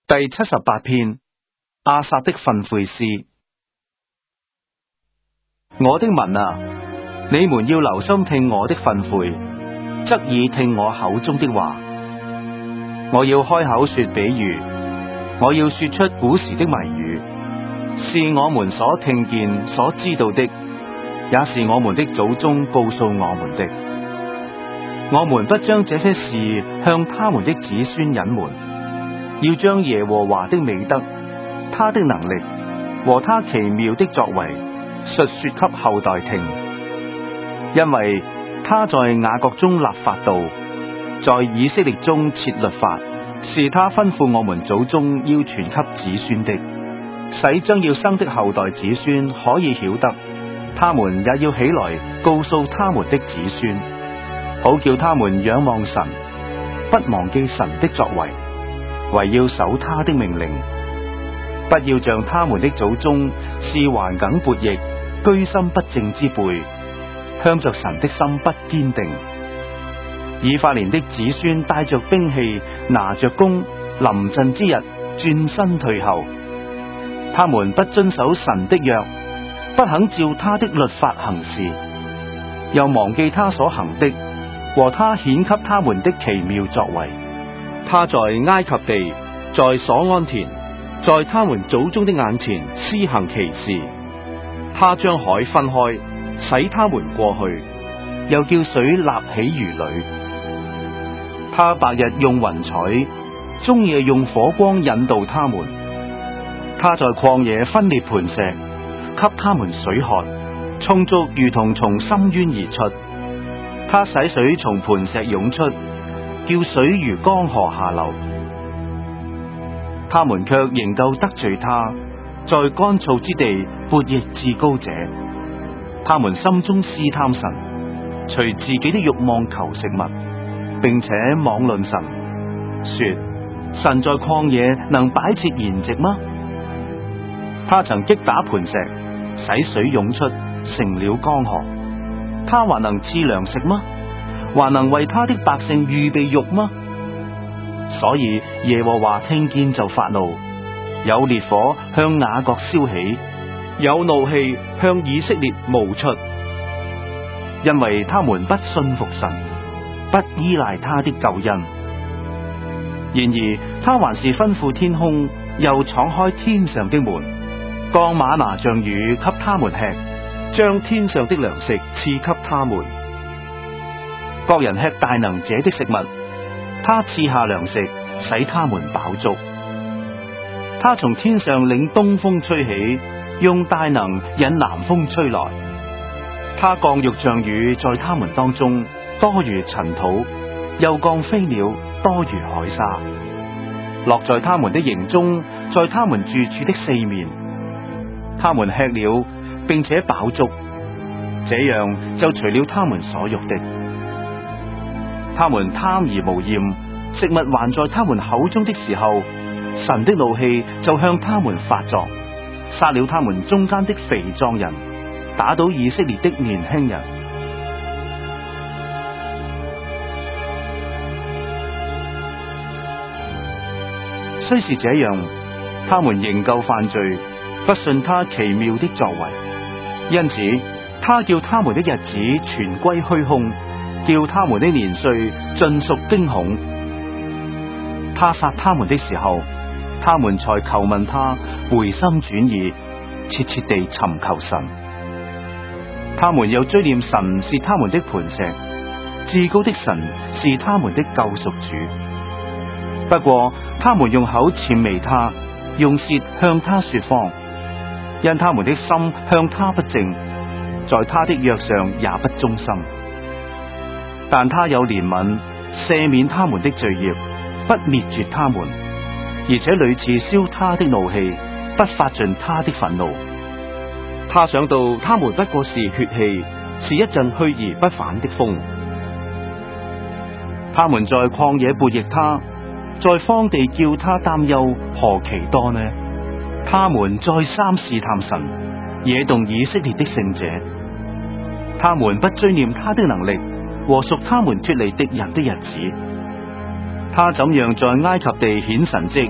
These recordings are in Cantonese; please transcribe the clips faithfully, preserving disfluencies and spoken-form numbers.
第七十八篇，亞薩的訓誨詩。我的民啊，你們要留心聽我的訓誨，側耳聽我口中的話。我要開口說比喻，我要說出古時的謎語，是我們所聽見所知道的，也是我們的祖宗告訴我們的。我們不將這些事向他們的子孫隱瞞，要將耶和華的美德、他的能力和他奇妙的作為述說給後代聽。因為他在雅各中立法度，在以色列中設律法，是他吩咐我們祖宗要傳給子孫的，使將要生的後代子孫可以曉得，他們也要起來告訴他們的子孫，好叫他們仰望神，不忘記神的作為，惟要守他的命令，不要像他們的祖宗是頑梗悖逆、居心不正之輩，向着神的心不堅定。以法蓮的子孫帶着兵器，拿着弓，臨陣之日轉身退後。他們不遵守神的約，不肯照他的律法行事，又忘記他所行的和他顯給他們的奇妙作為。他在埃及地，在瑣安田，在他們祖宗的眼前施行奇事。他將海分開，使他們過去，又叫水立起如壘。他白日用雲彩，終夜用火光引導他們。他在曠野分裂磐石，給他們水喝，充足如同從深淵而出。他使水從磐石湧出，叫水如江河下流。他們卻仍舊得罪他，在乾燥之地悖逆至高者。他們心中試探神，隨自己的慾望求食物，並且妄論神，說：神在曠野能擺設筵席嗎？他曾擊打磐石，使水湧出，成了江河。他還能賜糧食嗎？還能為他的百姓預備肉嗎？所以耶和華聽見就發怒，有烈火向雅各燒起，有怒氣向以色列冒出，因為他們不信服神，不依賴他的救恩。然而他還是吩咐天空，又敞開天上的門，降嗎哪像雨給他們吃，將天上的糧食賜給他們。各人吃大能者的食物，他賜下糧食，使他們飽足。他從天上領東風吹起，用大能引南風吹來。他降玉像雨在他們當中，多如塵土；又降飛鳥，多如海沙，落在他們的營中，在他們住處的四面。他們吃了，並且飽足，這樣就除了他們所欲的。他們貪而無厭，食物還在他們口中的時候，神的怒氣就向他們發作，殺了他們中間的肥壯人，打倒以色列的年輕人。雖是這樣，他們仍舊犯罪，不信他奇妙的作為，因此他叫他們的日子全歸虛空，叫他們的年歲盡屬驚恐。他殺他們的時候，他們才求問他，回心轉意，切切地尋求神。他們又追念神是他們的磐石，至高的神是他們的救贖主。不過他們用口諂媚他，用舌向他說謊，因他們的心向他不正，在他的約上也不忠心。但他有憐憫，赦免他們的罪孽，不滅絕他們，而且屢次燒他的怒氣，不發盡他的憤怒。他想到他們不過是血氣，是一陣去而不返的風。他們在曠野悖逆他，在荒地叫他擔憂，何其多呢？他們再三試探神，惹動以色列的聖者。他們不追念他的能力和贖他們脫離敵人的日子。他怎樣在埃及地顯神蹟，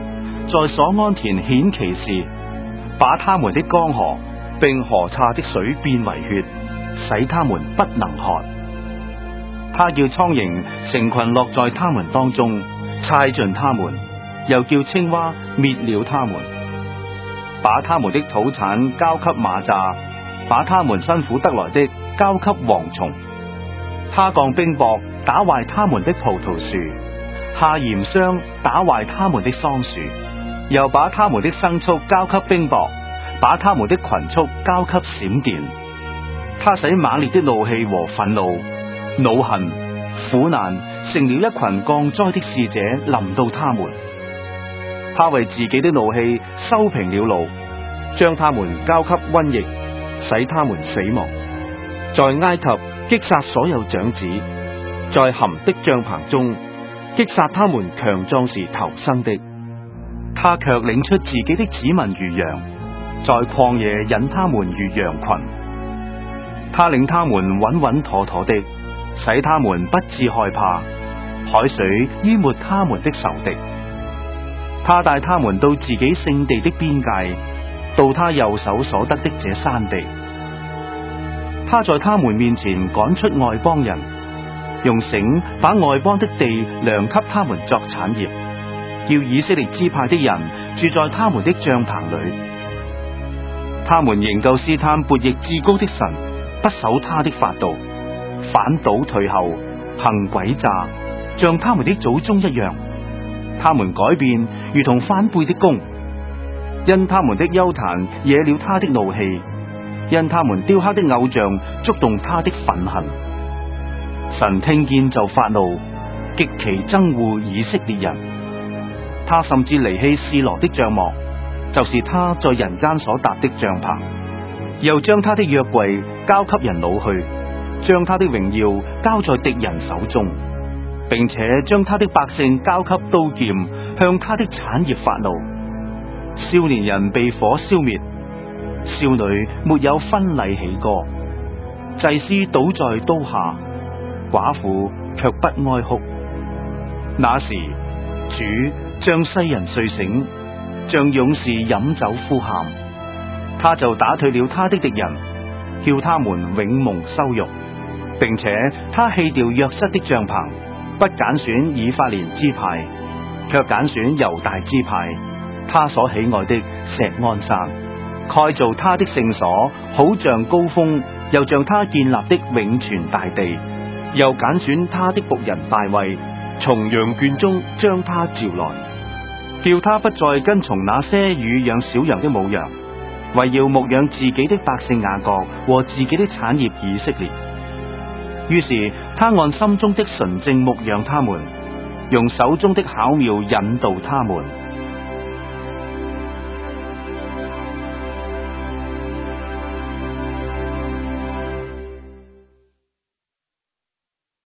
在所安田顯奇事，把他們的江河並河岔的水變為血，使他們不能喝。他叫蒼蠅成群落在他們當中，猜盡他們，又叫青蛙滅了他們，把他們的土產交給螞蚱，把他們辛苦得來的交給蝗蟲。他降冰雹打壞他們的葡萄樹，下鹽霜打壞他們的桑樹，又把他們的牲畜交給冰雹，把他們的群畜交給閃電。他使猛烈的怒氣和憤怒、惱恨、苦難成了一群降災的使者臨到他們。他為自己的怒氣收平了路，將他們交給瘟疫，使他們死亡。在埃及擊殺所有長子，在含的帳棚中擊殺他們強壯時頭生的。他卻領出自己的子民如羊，在曠野引他們如羊群。他領他們穩穩妥妥的，使他們不致害怕，海水淹沒他們的仇敵。他帶他們到自己聖地的邊界，到他右手所得的這山地。他在他們面前趕出外邦人，用繩把外邦的地量給他們作產業，叫以色列支派的人住在他們的帳棚裏。他們仍舊試探悖逆至高的神，不守他的法度，反倒退後，行詭詐，像他們的祖宗一樣。他們改變如同反背的弓，因他們的邱壇惹了他的怒氣，因他們雕刻的偶像觸動他的憤恨。神聽見就發怒，極其憎惡以色列人。他甚至離棄示羅的帳幕，就是他在人間所搭的帳棚，又將他的約櫃交給人擄去，將他的榮耀交在敵人手中，並且將他的百姓交給刀劍，向他的產業發怒。少年人被火消滅，少女沒有婚禮喜歌，祭司倒在刀下，寡婦卻不哀哭。那時主將世人睡醒，像勇士飲酒呼喊，他就打退了他的敵人，叫他們永蒙羞辱，並且他棄掉約瑟的帳棚，不揀選以法蓮支派，卻揀選猶大支派，他所喜愛的錫安山，蓋造他的聖所，好像高峰，又像他建立的永存大地。又揀選他的僕人大衛，從羊圈中將他召來，叫他不再跟從那些乳養小羊的母羊，為要牧養自己的百姓雅各和自己的產業以色列。於是他按心中的純正牧養他們，用手中的巧妙引導他們。